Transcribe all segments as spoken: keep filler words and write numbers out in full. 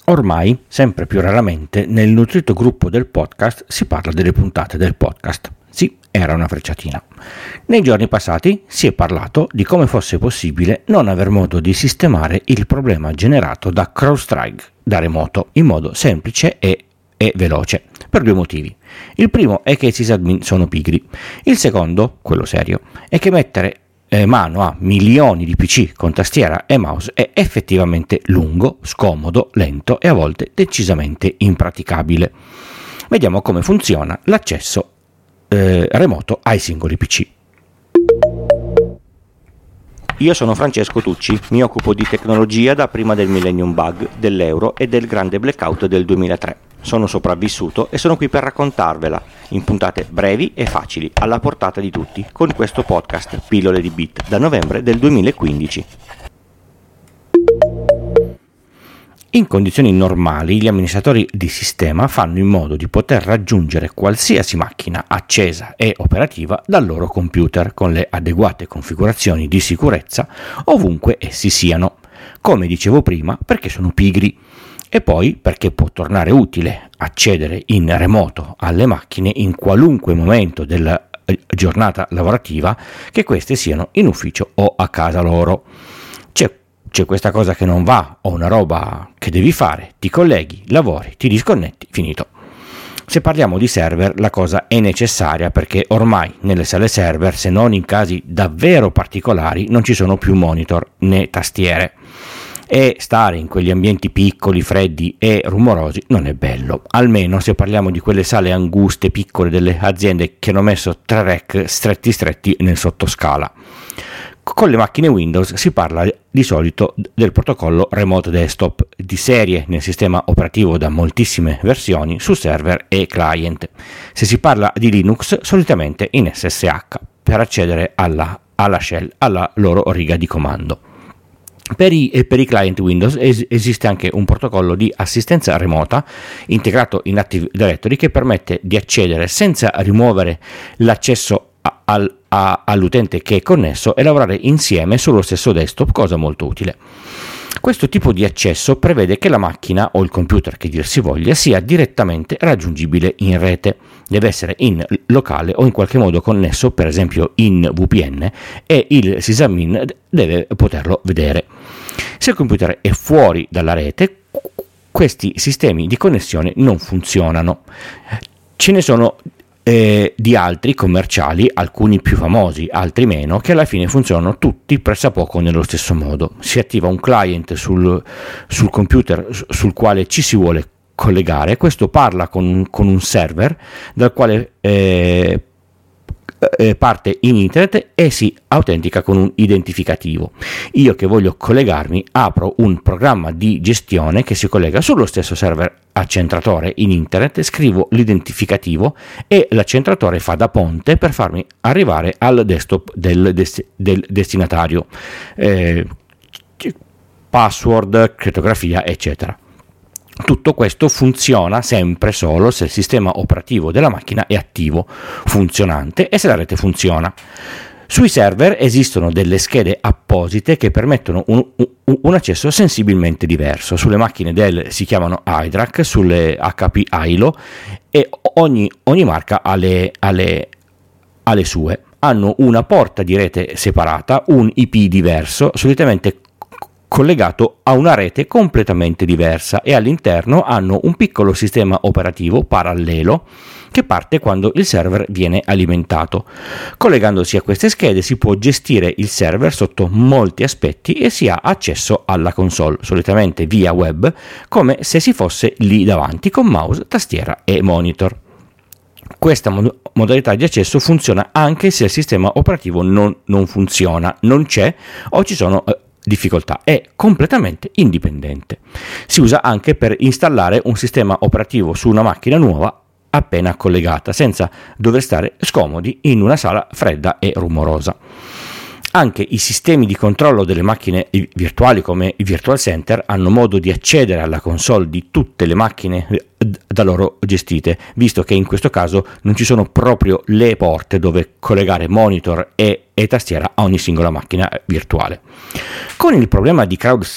Ormai, sempre più raramente, nel nutrito gruppo del podcast si parla delle puntate del podcast. Sì, era una frecciatina. Nei giorni passati si è parlato di come fosse possibile non aver modo di sistemare il problema generato da CrowdStrike da remoto in modo semplice e, e veloce, per due motivi. Il primo è che i sysadmin sono pigri. Il secondo, quello serio, è che mettere Eh, mano a milioni di P C con tastiera e mouse è effettivamente lungo, scomodo, lento e a volte decisamente impraticabile. Vediamo come funziona l'accesso eh, remoto ai singoli P C. Io sono Francesco Tucci, mi occupo di tecnologia da prima del Millennium Bug, dell'euro e del grande blackout del duemilatré. Sono sopravvissuto e sono qui per raccontarvela, in puntate brevi e facili, alla portata di tutti, con questo podcast Pillole di Bit, da novembre del duemilaquindici. In condizioni normali, gli amministratori di sistema fanno in modo di poter raggiungere qualsiasi macchina accesa e operativa dal loro computer con le adeguate configurazioni di sicurezza ovunque essi siano. Come dicevo prima, perché sono pigri e poi perché può tornare utile accedere in remoto alle macchine in qualunque momento della giornata lavorativa, che queste siano in ufficio o a casa loro. C'è C'è questa cosa che non va o una roba che devi fare, ti colleghi, lavori, ti disconnetti, finito. Se parliamo di server, la cosa è necessaria perché ormai nelle sale server, se non in casi davvero particolari, non ci sono più monitor né tastiere. E stare in quegli ambienti piccoli, freddi e rumorosi non è bello, almeno se parliamo di quelle sale anguste, piccole delle aziende che hanno messo tre rack stretti stretti nel sottoscala. Con le macchine Windows si parla di solito del protocollo Remote Desktop di serie nel sistema operativo da moltissime versioni su server e client. Se si parla di Linux, solitamente in S S H per accedere alla, alla shell, alla loro riga di comando. Per i, e per i client Windows es, esiste anche un protocollo di assistenza remota integrato in Active Directory che permette di accedere senza rimuovere l'accesso Al, a, all'utente che è connesso e lavorare insieme sullo stesso desktop, cosa molto utile. Questo tipo di accesso prevede che la macchina o il computer, che dir si voglia, sia direttamente raggiungibile in rete, deve essere in locale o in qualche modo connesso, per esempio in V P N, e il sysadmin deve poterlo vedere. Se il computer è fuori dalla rete, questi sistemi di connessione non funzionano. Ce ne sono Eh, di altri commerciali, alcuni più famosi, altri meno, che alla fine funzionano tutti pressappoco nello stesso modo. Si attiva un client sul, sul computer sul quale ci si vuole collegare, questo parla con, con un server dal quale eh, eh, parte in internet e si autentica con un identificativo. Io che voglio collegarmi apro un programma di gestione che si collega sullo stesso server accentratore in internet, scrivo l'identificativo e l'accentratore fa da ponte per farmi arrivare al desktop del, des- del destinatario, eh, password, crittografia, eccetera. Tutto questo funziona sempre solo se il sistema operativo della macchina è attivo, funzionante e se la rete funziona. Sui server esistono delle schede apposite che permettono un, un, un accesso sensibilmente diverso. Sulle macchine Dell si chiamano iDRAC, sulle H P I L O, e ogni, ogni marca ha le, ha, le, ha le sue. Hanno una porta di rete separata, un I P diverso, solitamente collegato a una rete completamente diversa, e all'interno hanno un piccolo sistema operativo parallelo che parte quando il server viene alimentato. Collegandosi a queste schede si può gestire il server sotto molti aspetti e si ha accesso alla console, solitamente via web, come se si fosse lì davanti con mouse, tastiera e monitor. Questa mod- modalità di accesso funziona anche se il sistema operativo non, non funziona, non c'è o ci sono eh, difficoltà, è completamente indipendente. Si usa anche per installare un sistema operativo su una macchina nuova appena collegata, senza dover stare scomodi in una sala fredda e rumorosa. Anche i sistemi di controllo delle macchine virtuali come i Virtual Center hanno modo di accedere alla console di tutte le macchine da loro gestite, visto che in questo caso non ci sono proprio le porte dove collegare monitor e, e tastiera a ogni singola macchina virtuale. Con il problema di crowd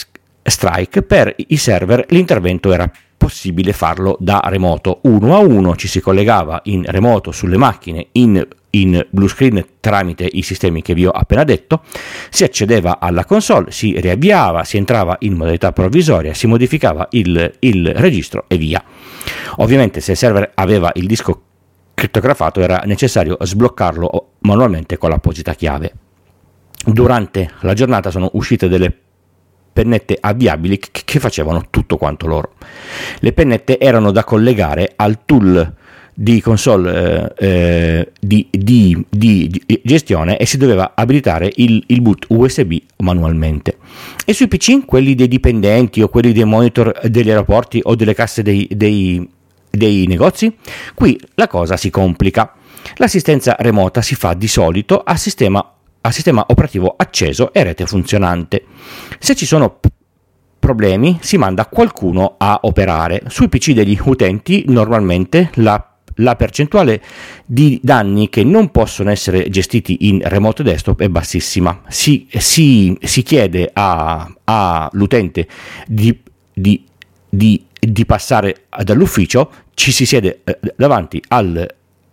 Strike, per i server l'intervento era possibile farlo da remoto, uno a uno, ci si collegava in remoto sulle macchine in, in blue screen tramite i sistemi che vi ho appena detto, si accedeva alla console, si riavviava, si entrava in modalità provvisoria, si modificava il, il registro e via. Ovviamente se il server aveva il disco crittografato era necessario sbloccarlo manualmente con l'apposita chiave. Durante la giornata sono uscite delle pennette avviabili che facevano tutto quanto loro. Le pennette erano da collegare al tool di console eh, eh, di, di, di, di gestione e si doveva abilitare il, il boot U S B manualmente. E sui P C, quelli dei dipendenti o quelli dei monitor degli aeroporti o delle casse dei, dei, dei negozi, qui la cosa si complica. L'assistenza remota si fa di solito a sistema a sistema operativo acceso e rete funzionante. Se ci sono p- problemi si manda qualcuno a operare. Sui P C degli utenti normalmente la, la percentuale di danni che non possono essere gestiti in remote desktop è bassissima. Si, si, si chiede a, all'utente di, di, di, di passare dall'ufficio, ci si siede eh, davanti al,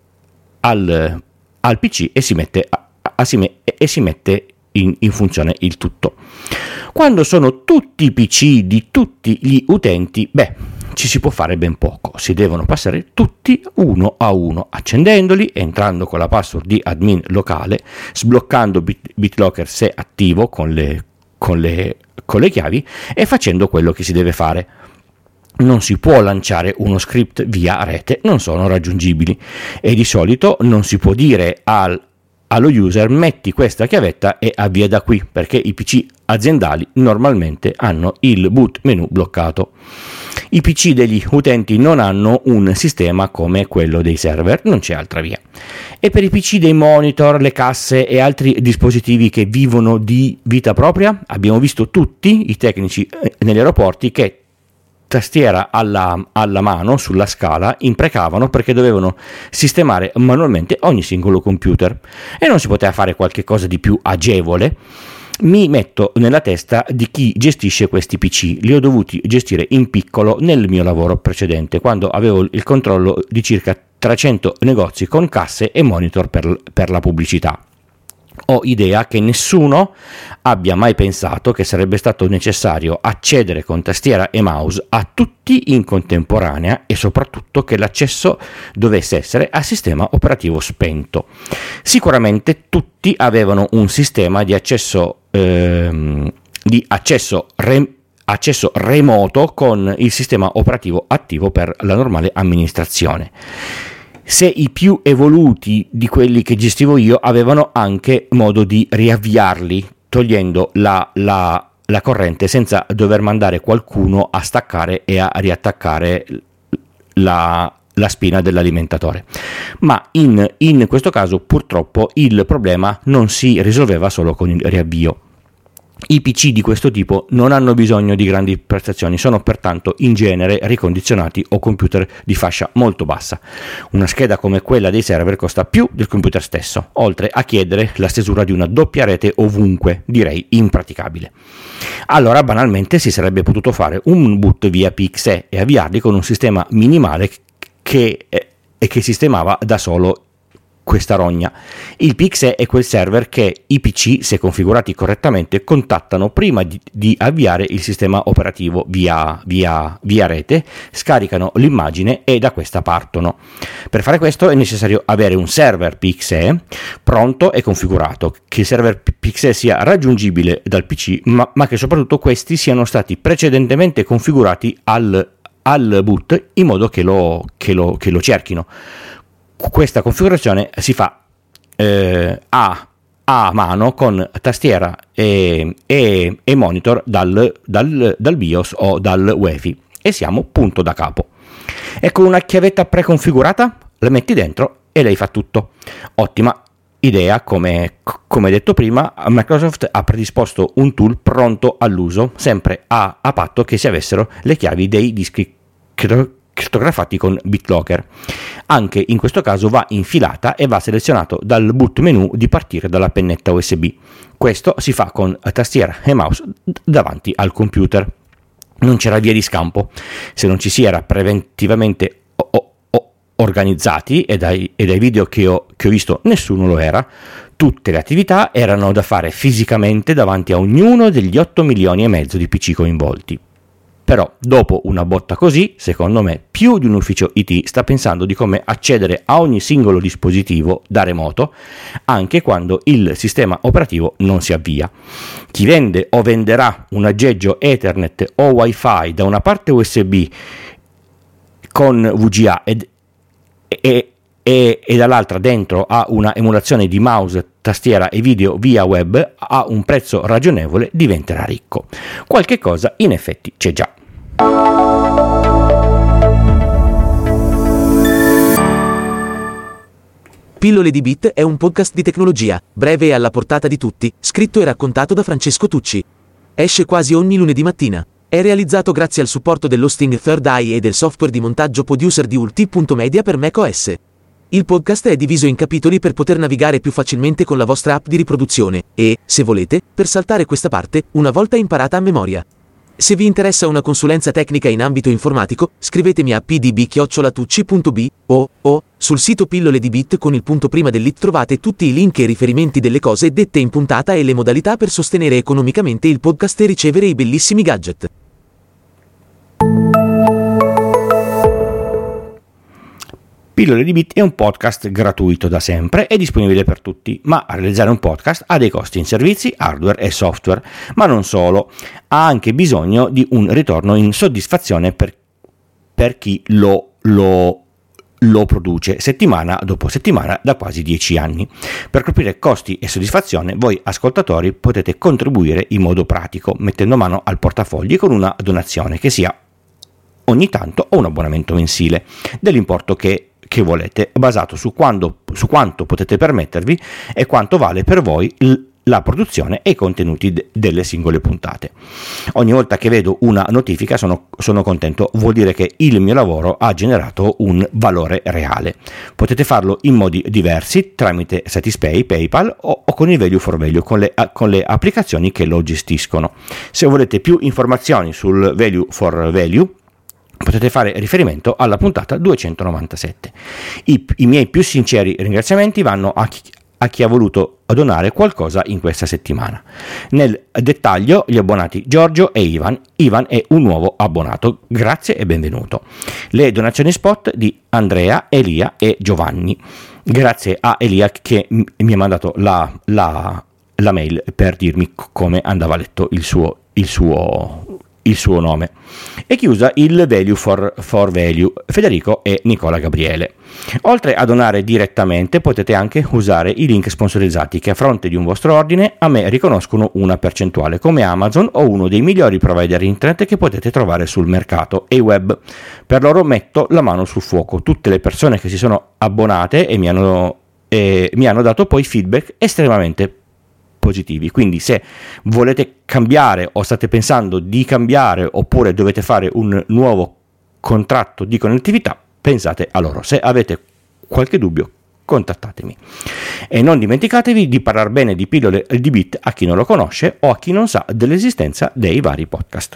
al, al P C e si mette a e si mette in, in funzione il tutto. Quando sono tutti i P C di tutti gli utenti, beh, ci si può fare ben poco. Si devono passare tutti uno a uno, accendendoli, entrando con la password di admin locale, sbloccando Bit- BitLocker se attivo con le, con le, con le chiavi e facendo quello che si deve fare. Non si può lanciare uno script via rete, non sono raggiungibili, e di solito non si può dire al allo user metti questa chiavetta e avvia da qui, perché i P C aziendali normalmente hanno il boot menu bloccato. I P C degli utenti non hanno un sistema come quello dei server, non c'è altra via. E per i P C dei monitor, le casse e altri dispositivi che vivono di vita propria, abbiamo visto tutti i tecnici negli aeroporti che tastiera alla, alla mano sulla scala imprecavano perché dovevano sistemare manualmente ogni singolo computer e non si poteva fare qualche cosa di più agevole. Mi metto nella testa di chi gestisce questi P C, li ho dovuti gestire in piccolo nel mio lavoro precedente, quando avevo il controllo di circa trecento negozi con casse e monitor per, per la pubblicità. Ho idea che nessuno abbia mai pensato che sarebbe stato necessario accedere con tastiera e mouse a tutti in contemporanea e soprattutto che l'accesso dovesse essere a sistema operativo spento. Sicuramente tutti avevano un sistema di accesso ehm, di accesso rem- accesso remoto con il sistema operativo attivo per la normale amministrazione. Se i più evoluti di quelli che gestivo io avevano anche modo di riavviarli togliendo la, la, la corrente senza dover mandare qualcuno a staccare e a riattaccare la, la spina dell'alimentatore. Ma in, in questo caso purtroppo il problema non si risolveva solo con il riavvio. I P C di questo tipo non hanno bisogno di grandi prestazioni, sono pertanto in genere ricondizionati o computer di fascia molto bassa. Una scheda come quella dei server costa più del computer stesso, oltre a chiedere la stesura di una doppia rete ovunque, direi impraticabile. Allora banalmente si sarebbe potuto fare un boot via P X E e avviarli con un sistema minimale che, eh, che sistemava da solo questa rogna. Il P X E è quel server che i P C, se configurati correttamente, contattano prima di, di avviare il sistema operativo via, via, via rete, scaricano l'immagine e da questa partono. Per fare questo è necessario avere un server P X E pronto e configurato, che il server P X E sia raggiungibile dal P C, ma, ma che soprattutto questi siano stati precedentemente configurati al, al boot in modo che lo, che lo, che lo cerchino. Questa configurazione si fa eh, a, a mano con tastiera e, e, e monitor dal, dal, dal BIOS o dal UEFI e siamo punto da capo. E con una chiavetta preconfigurata la metti dentro e lei fa tutto. Ottima idea, come, come detto prima, Microsoft ha predisposto un tool pronto all'uso, sempre a, a patto che si avessero le chiavi dei dischi crittografati con BitLocker. Anche in questo caso va infilata e va selezionato dal boot menu di partire dalla pennetta U S B. Questo si fa con tastiera e mouse davanti al computer. non c'era via di scampo. Se non ci si era preventivamente o- o- organizzati, e dai, e dai video che ho, che ho visto nessuno lo era, tutte le attività erano da fare fisicamente davanti a ognuno degli otto milioni e mezzo di P C coinvolti. Però dopo una botta così, secondo me, più di un ufficio I T sta pensando di come accedere a ogni singolo dispositivo da remoto, anche quando il sistema operativo non si avvia. Chi vende o venderà un aggeggio Ethernet o Wi-Fi da una parte U S B con V G A ed, e, e, e dall'altra dentro ha una emulazione di mouse, tastiera e video via web a un prezzo ragionevole diventerà ricco. Qualche cosa in effetti c'è già. Pillole di Bit è un podcast di tecnologia, breve e alla portata di tutti, scritto e raccontato da Francesco Tucci. Esce quasi ogni lunedì mattina. È realizzato grazie al supporto dell'hosting Third Eye e del software di montaggio producer di ulti punto media per macOS. Il podcast è diviso in capitoli per poter navigare più facilmente con la vostra app di riproduzione e, se volete, per saltare questa parte, una volta imparata a memoria. Se vi interessa una consulenza tecnica in ambito informatico, scrivetemi a p d b chiocciola tucci punto b o, o sul sito Pillole di Bit con il punto prima dell'it trovate tutti i link e riferimenti delle cose dette in puntata e le modalità per sostenere economicamente il podcast e ricevere i bellissimi gadget. Pillole di Bit è un podcast gratuito da sempre e disponibile per tutti, ma a realizzare un podcast ha dei costi in servizi, hardware e software, ma non solo, ha anche bisogno di un ritorno in soddisfazione per, per chi lo, lo, lo produce settimana dopo settimana da quasi dieci anni. Per coprire costi e soddisfazione, voi ascoltatori potete contribuire in modo pratico, mettendo mano al portafogli con una donazione che sia ogni tanto o un abbonamento mensile, dell'importo che che volete, basato su, quando, su quanto potete permettervi e quanto vale per voi il, la produzione e i contenuti de, delle singole puntate. Ogni volta che vedo una notifica sono, sono contento, vuol dire che il mio lavoro ha generato un valore reale. Potete farlo in modi diversi, tramite Satispay, PayPal o, o con il Value for Value, con le, con le applicazioni che lo gestiscono. Se volete più informazioni sul Value for Value, potete fare riferimento alla puntata duecentonovantasette. I, i miei più sinceri ringraziamenti vanno a chi, a chi ha voluto donare qualcosa in questa settimana. Nel dettaglio gli abbonati Giorgio e Ivan. Ivan è un nuovo abbonato, grazie e benvenuto. Le donazioni spot di Andrea, Elia e Giovanni. Grazie a Elia che m- mi ha mandato la, la, la mail per dirmi come andava letto il suo, il suo il suo nome. E chiusa il Value for, for Value, Federico e Nicola Gabriele. Oltre a donare direttamente, potete anche usare i link sponsorizzati che a fronte di un vostro ordine a me riconoscono una percentuale, come Amazon o uno dei migliori provider internet che potete trovare sul mercato e web. Per loro metto la mano sul fuoco. Tutte le persone che si sono abbonate e mi hanno, e mi hanno dato poi feedback estremamente positivi, quindi se volete cambiare o state pensando di cambiare oppure dovete fare un nuovo contratto di connettività, pensate a loro. Se avete qualche dubbio, contattatemi e non dimenticatevi di parlare bene di Pillole di Bit a chi non lo conosce o a chi non sa dell'esistenza dei vari podcast.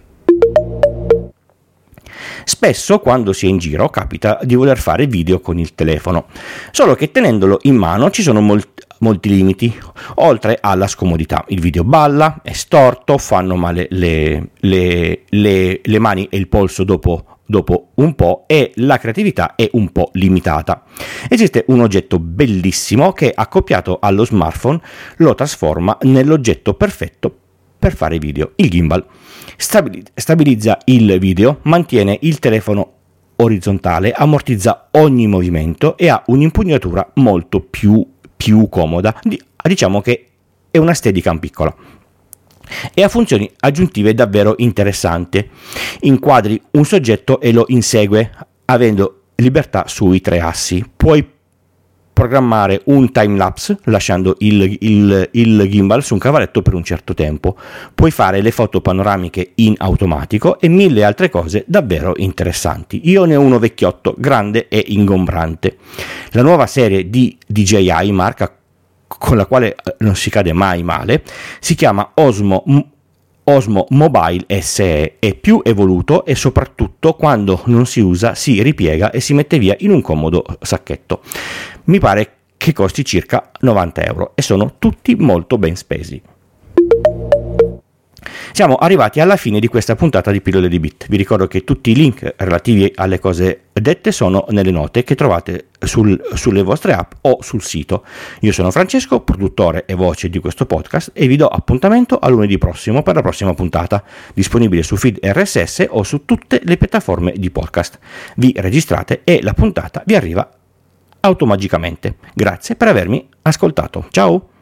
Spesso quando si è in giro capita di voler fare video con il telefono, solo che tenendolo in mano ci sono molti molti limiti, oltre alla scomodità. Il video balla, è storto, fanno male le, le, le, le mani e il polso dopo, dopo un po' e la creatività è un po' limitata. Esiste un oggetto bellissimo che accoppiato allo smartphone lo trasforma nell'oggetto perfetto per fare video, il gimbal. Stabilizza il video, mantiene il telefono orizzontale, ammortizza ogni movimento e ha un'impugnatura molto più più comoda, diciamo che è una Steadicam piccola e ha funzioni aggiuntive davvero interessanti. Inquadri un soggetto e lo insegue avendo libertà sui tre assi. Puoi programmare un timelapse lasciando il, il, il gimbal su un cavalletto per un certo tempo. Puoi fare le foto panoramiche in automatico e mille altre cose davvero interessanti. Io ne ho uno vecchiotto, grande e ingombrante. La nuova serie di D J I, marca con la quale non si cade mai male, si chiama Osmo Osmo Mobile S E è più evoluto e soprattutto quando non si usa si ripiega e si mette via in un comodo sacchetto. Mi pare che costi circa novanta euro e sono tutti molto ben spesi. Siamo arrivati alla fine di questa puntata di Pillole di Bit. Vi ricordo che tutti i link relativi alle cose dette sono nelle note che trovate sul, sulle vostre app o sul sito. Io sono Francesco, produttore e voce di questo podcast, e vi do appuntamento a lunedì prossimo per la prossima puntata, disponibile su feed R S S o su tutte le piattaforme di podcast. Vi registrate e la puntata vi arriva automagicamente. Grazie per avermi ascoltato. Ciao!